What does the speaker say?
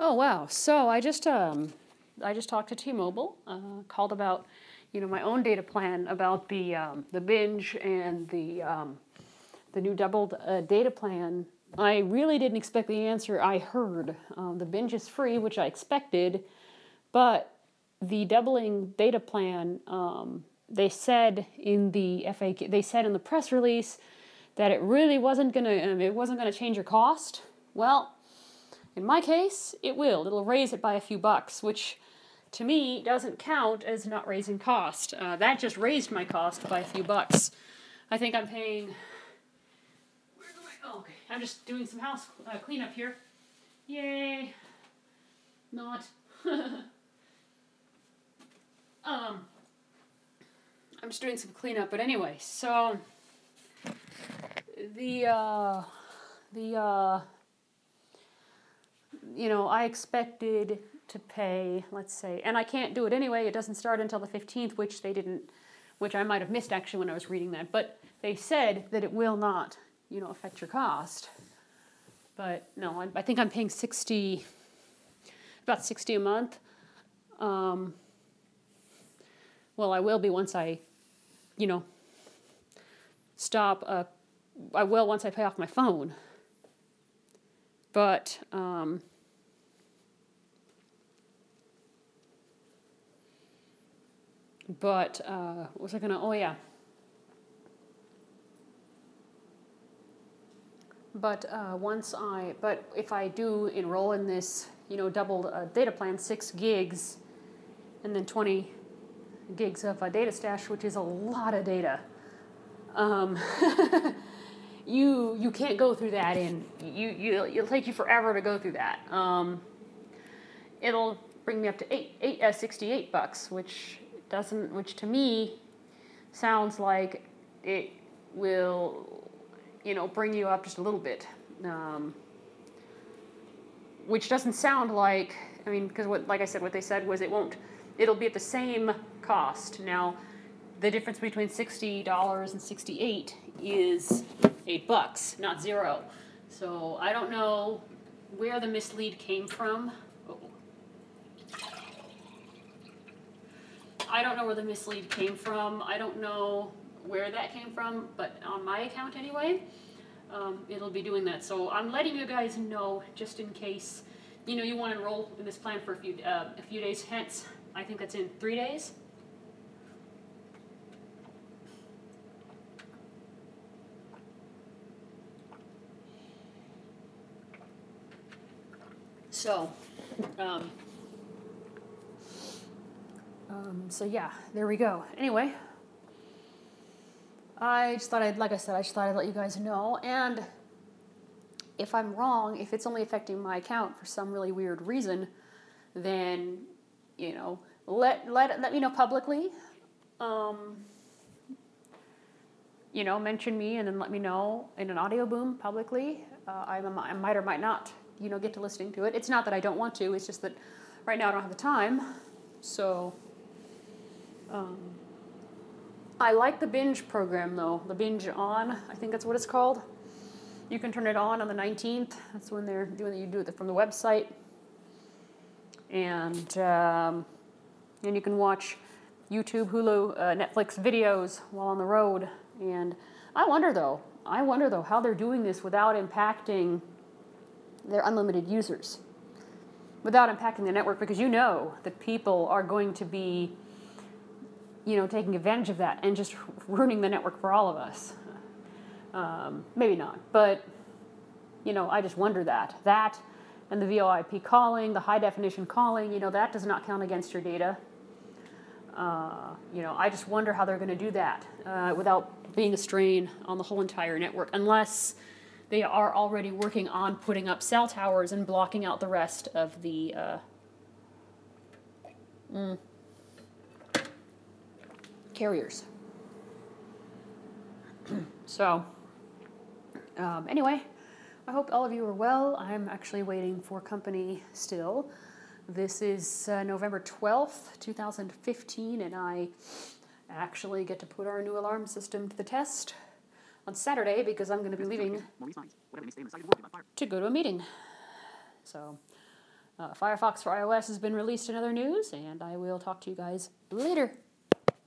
Oh wow! So I just talked to T-Mobile, called about, my own data plan about the binge and the new doubled data plan. I really didn't expect the answer I heard. The binge is free, which I expected, but the doubling data plan, they said in the FAQ, they said in the press release that it wasn't gonna change your cost. Well, in my case, it will. It'll raise it by a few bucks, which to me doesn't count as not raising cost. That just raised my cost by a few bucks. I think I'm paying. Oh, okay. I'm just doing some house cleanup here. Yay! Not. I'm just doing some cleanup, but anyway, so the I expected to pay, let's say, and I can't do it anyway. It doesn't start until the 15th, which I might have missed actually when I was reading that. But they said that it will not, affect your cost. But no, I think I'm paying about 60 a month. Well, I will be once I, stop. I will once I pay off my phone. But what was I gonna? Oh yeah. But if I do enroll in this, doubled data plan, 6 gigs, and then 20 gigs of data stash, which is a lot of data. You can't go through that it'll take you forever to go through that. It'll bring me up to $68, which to me sounds like it will, bring you up just a little bit. Which doesn't sound like, because like I said, what they said was it'll be at the same cost. Now, the difference between $60 and 68 is $8, not 0. So I don't know where the mislead came from. I don't know where the mislead came from. I don't know where that came from, but on my account anyway, it'll be doing that. So I'm letting you guys know just in case, you want to enroll in this plan for a few days hence. I think that's in 3 days. So, so yeah, there we go. Anyway, I just thought I'd let you guys know. And if I'm wrong, if it's only affecting my account for some really weird reason, then, let me know publicly. Mention me and then let me know in an audio boom publicly. I might or might not, get to listening to it. It's not that I don't want to. It's just that right now I don't have the time. So, I like the binge program though. The binge on, I think that's what it's called. You can turn it on the 19th. That's when they're doing it. You do it from the website. And you can watch YouTube, Hulu, Netflix videos while on the road. And I wonder though how they're doing this without impacting their unlimited users, without impacting the network, because that people are going to be, taking advantage of that and just ruining the network for all of us. Maybe not, but, I just wonder that. That and the VoIP calling, the high definition calling, that does not count against your data. I just wonder how they're going to do that without being a strain on the whole entire network, unless they are already working on putting up cell towers and blocking out the rest of the carriers. So, anyway, I hope all of you are well. I'm actually waiting for company still. This is November 12th, 2015, and I actually get to put our new alarm system to the test on Saturday because I'm going to be leaving to go to a meeting. So, Firefox for iOS has been released in other news, and I will talk to you guys later.